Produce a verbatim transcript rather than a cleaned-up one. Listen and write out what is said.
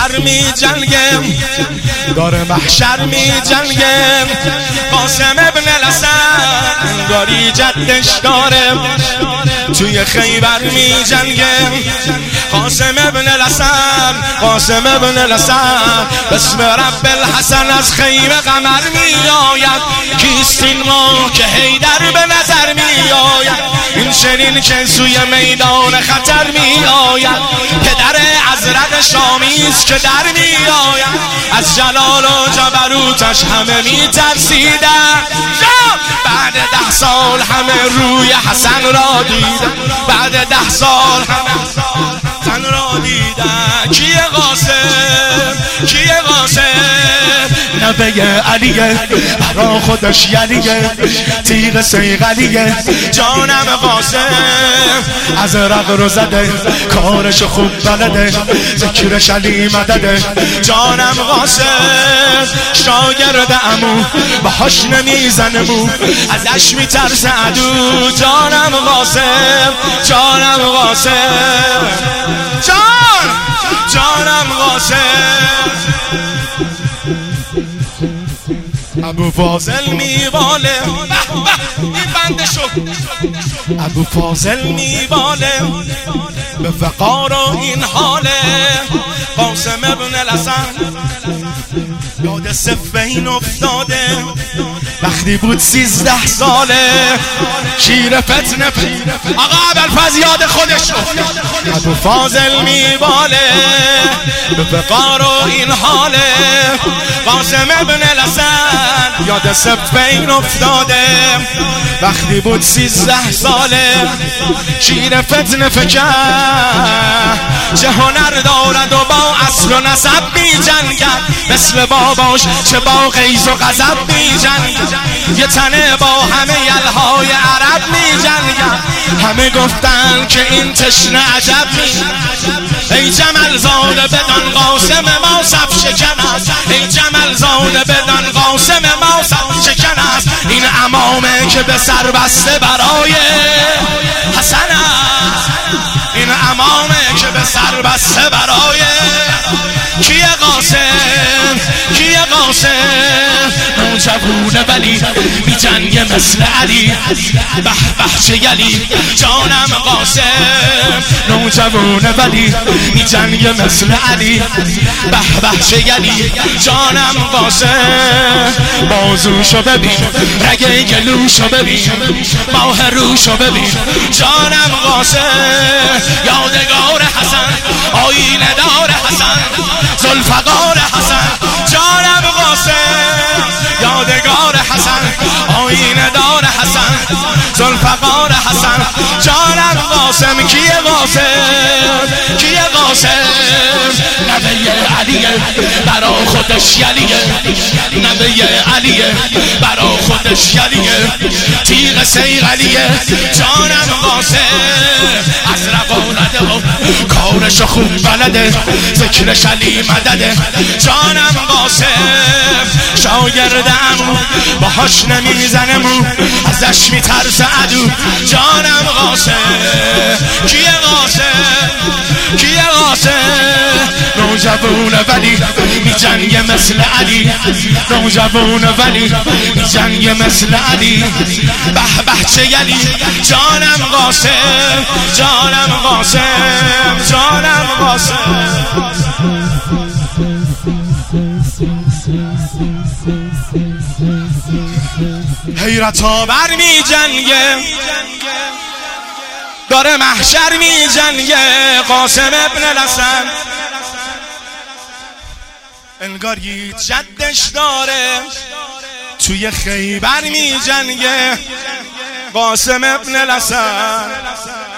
خطر می جنگه، داره محشر می جنگه. قاسم ابن الاسد انگاری جدش داره توی خیبر می جنگه. قاسم ابن الاسد قاسم ابن الاسد بسم رب الحسن از خیمه قمر می آید. کیست این ما که حیدر به نظر می آید؟ این چنین که سوی میدان خطر می آید. پدر ازرق شامیست که در می آید. از جلال و جبروتش همه می ترسیدن. بعد ده سال همه روی حسن را دیدن. بعد ده سال همه حسن را دیدن. کیه قاسم؟ کیه قاسم؟ نبی علیه برا خودش یلیه، تیغ سیغلیه. جانم قاسم از رق رو زده، کارش خوب بلده، ذکرش علی مدده. جانم قاسم شاگرد عمو باهاش نمیزنه مو، ازش میترسه عدو. جانم قاسم جانم قاسم جان جانم قاسم. ابو فاضل میواله این بنده شو. ابو فاضل میواله به فقار و این حاله. قاسم ابن الاسد یاد صفین افتاده وقتی بود سیزده ساله. شیر فتنه آقا ابوالفضل یاد خودش شو. ابو فاضل میواله به فقار و این حاله. قاسم ابن الاسد یاد صفین افتاده وقتی بود سیزده ساله. شیر فتنه فکر چه هنر دارد و با اصل و نسب می جنگد. مثل باباش چه با غیظ و غضب می جنگد. یه تنه با همه یلهای عرب می جنگد. همه گفتن که این تشنه عجب می. ای جمل زاده بدان قاسم ما صف شکن است. ای جمل زاده بدان قاسم ما صف شکن است. این امامه که به سر بسته برای حسن است. این امامه که به سر بسته برای کیه قاسم؟ کیه قاسم؟ نوجوونه ولی می جنگه مثل علی. به به چه یلی. جانم قاسم نوجوونه ولی می جنگه مثل علی. به به چه یلی. جانم قاسم بازوشو ببین، رگه گلوشو ببین، ماه روشو ببین. جانم قاسم یادگار حسن، آینه دار حسن، ذوالفقار حسن. جانم قاسم یادگار حسن، آینه دار حسن، ذوالفقار حسن. جانم قاسم کیه قاسم؟ کیه قاسم؟ نبی علیه برا خودش یلیه. نبی علیه برا خودش یلیه، تیغ سیغلیه. جانم قاسم از رقانده و کارش خوب بلده، ذکرش علی مدده. جانم قاسم شاگردم باهاش نمیزنه مو، ازش میترسه عدو. جانم قاسم کیه قاسم؟ کیه قاسم؟ نوجوونه ولی می جنگه مثل علی. نوجوونه ولی می جنگه مثل علی. به به چه یلی. جانم قاسم جانم قاسم جانم قاسم. حیرت آور می جنگه، داره محشر می جنگه. قاسم ابن الاسد انگاری جدش داره توی خیبر می جنگه. قاسم ابن الاسد